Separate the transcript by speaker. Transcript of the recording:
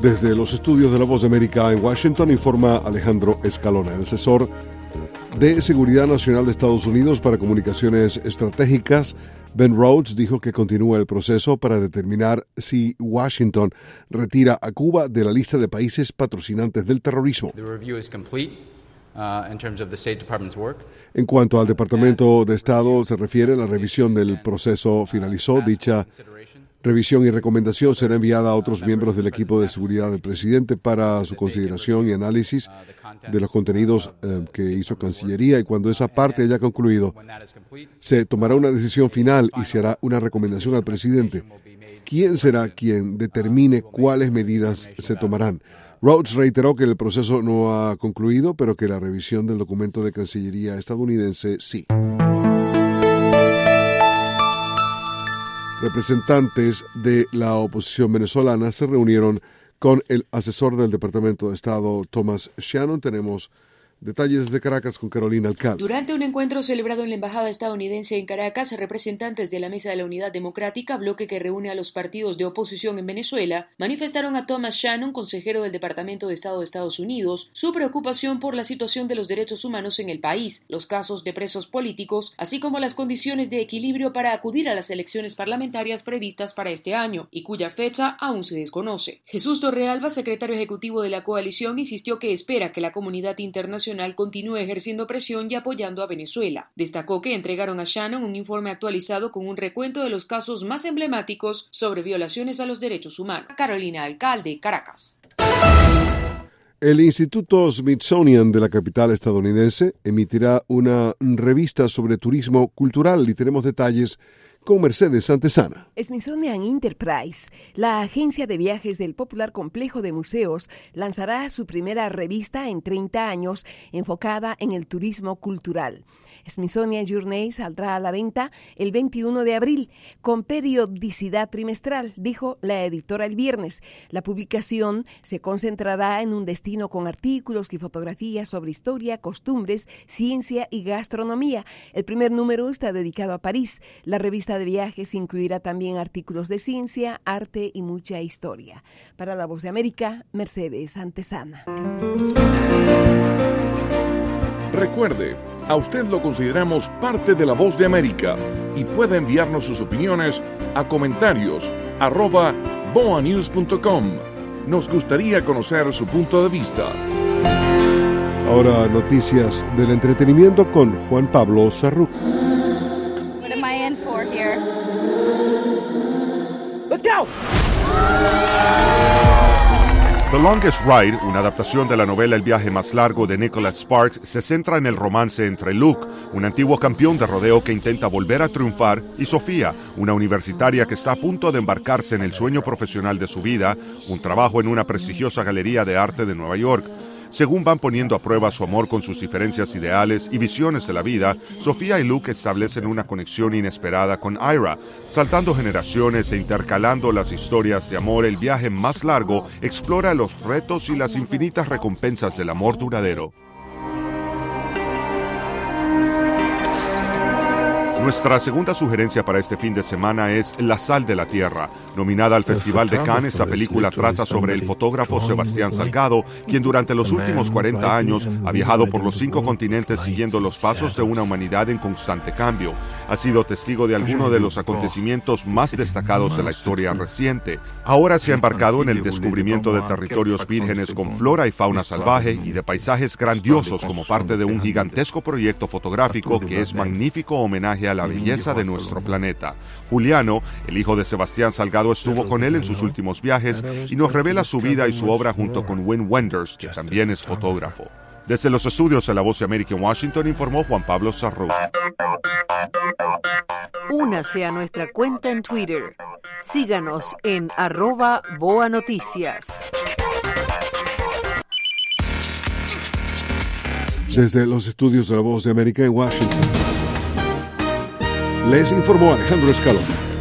Speaker 1: Desde los estudios de La Voz de América en Washington informa Alejandro Escalona. El asesor de Seguridad Nacional de Estados Unidos para Comunicaciones Estratégicas, Ben Rhodes, dijo que continúa el proceso para determinar si Washington retira a Cuba de la lista de países patrocinantes del terrorismo. En cuanto al Departamento de Estado se refiere, la revisión del proceso finalizó. Dicha revisión y recomendación será enviada a otros miembros del equipo de seguridad del presidente para su consideración y análisis de los contenidos que hizo Cancillería, y cuando esa parte haya concluido, se tomará una decisión final y se hará una recomendación al presidente. ¿Quién será quien determine cuáles medidas se tomarán? Rhodes reiteró que el proceso no ha concluido, pero que la revisión del documento de Cancillería estadounidense sí. Representantes de la oposición venezolana se reunieron con el asesor del Departamento de Estado, Thomas Shannon. Tenemos detalles de Caracas con Carolina Alcalde.
Speaker 2: Durante un encuentro celebrado en la Embajada estadounidense en Caracas, representantes de la Mesa de la Unidad Democrática, bloque que reúne a los partidos de oposición en Venezuela, manifestaron a Thomas Shannon, consejero del Departamento de Estado de Estados Unidos, su preocupación por la situación de los derechos humanos en el país, los casos de presos políticos, así como las condiciones de equilibrio para acudir a las elecciones parlamentarias previstas para este año, y cuya fecha aún se desconoce. Jesús Torrealba, secretario ejecutivo de la coalición, insistió que espera que la comunidad internacional continúe ejerciendo presión y apoyando a Venezuela. Destacó que entregaron a Shannon un informe actualizado con un recuento de los casos más emblemáticos sobre violaciones a los derechos humanos. Carolina Alcalde, Caracas.
Speaker 1: El Instituto Smithsonian de la capital estadounidense emitirá una revista sobre turismo cultural y tenemos detalles con Mercedes Santesana.
Speaker 3: Smithsonian Enterprise, la agencia de viajes del popular complejo de museos, lanzará su primera revista en 30 años enfocada en el turismo cultural. Smithsonian Journey saldrá a la venta el 21 de abril, con periodicidad trimestral, dijo la editora el viernes. La publicación se concentrará en un destino con artículos y fotografías sobre historia, costumbres, ciencia y gastronomía. El primer número está dedicado a París. La revista de viajes incluirá también artículos de ciencia, arte y mucha historia. Para La Voz de América, Mercedes Santesana.
Speaker 4: Recuerde, a usted lo consideramos parte de La Voz de América y puede enviarnos sus opiniones a comentarios@boanews.com. Nos gustaría conocer su punto de vista.
Speaker 1: Ahora noticias del entretenimiento con Juan Pablo Sarruc.
Speaker 5: What am I in for here?
Speaker 6: Let's go!
Speaker 7: The Longest Ride, una adaptación de la novela El viaje más largo de Nicholas Sparks, se centra en el romance entre Luke, un antiguo campeón de rodeo que intenta volver a triunfar, y Sofía, una universitaria que está a punto de embarcarse en el sueño profesional de su vida, un trabajo en una prestigiosa galería de arte de Nueva York. Según van poniendo a prueba su amor con sus diferencias ideales y visiones de la vida, Sofía y Luke establecen una conexión inesperada con Ira. Saltando generaciones e intercalando las historias de amor, el viaje más largo explora los retos y las infinitas recompensas del amor duradero. Nuestra segunda sugerencia para este fin de semana es La sal de la tierra. Nominada al Festival de Cannes, esta película trata sobre el fotógrafo Sebastián Salgado, quien durante los últimos 40 años ha viajado por los 5 continentes siguiendo los pasos de una humanidad en constante cambio. Ha sido testigo de algunos de los acontecimientos más destacados de la historia reciente. Ahora se ha embarcado en el descubrimiento de territorios vírgenes con flora y fauna salvaje y de paisajes grandiosos como parte de un gigantesco proyecto fotográfico que es magnífico homenaje a la belleza de nuestro planeta. Juliano, el hijo de Sebastián Salgado, estuvo con él en sus últimos viajes y nos revela su vida y su obra junto con Wim Wenders, que también es fotógrafo. Desde los estudios de La Voz de América en Washington, informó Juan Pablo Sarruc.
Speaker 8: Únase a nuestra cuenta en Twitter. Síganos en @BoaNoticias.
Speaker 1: Desde los estudios de La Voz de América en Washington, les informó Alejandro Escalona.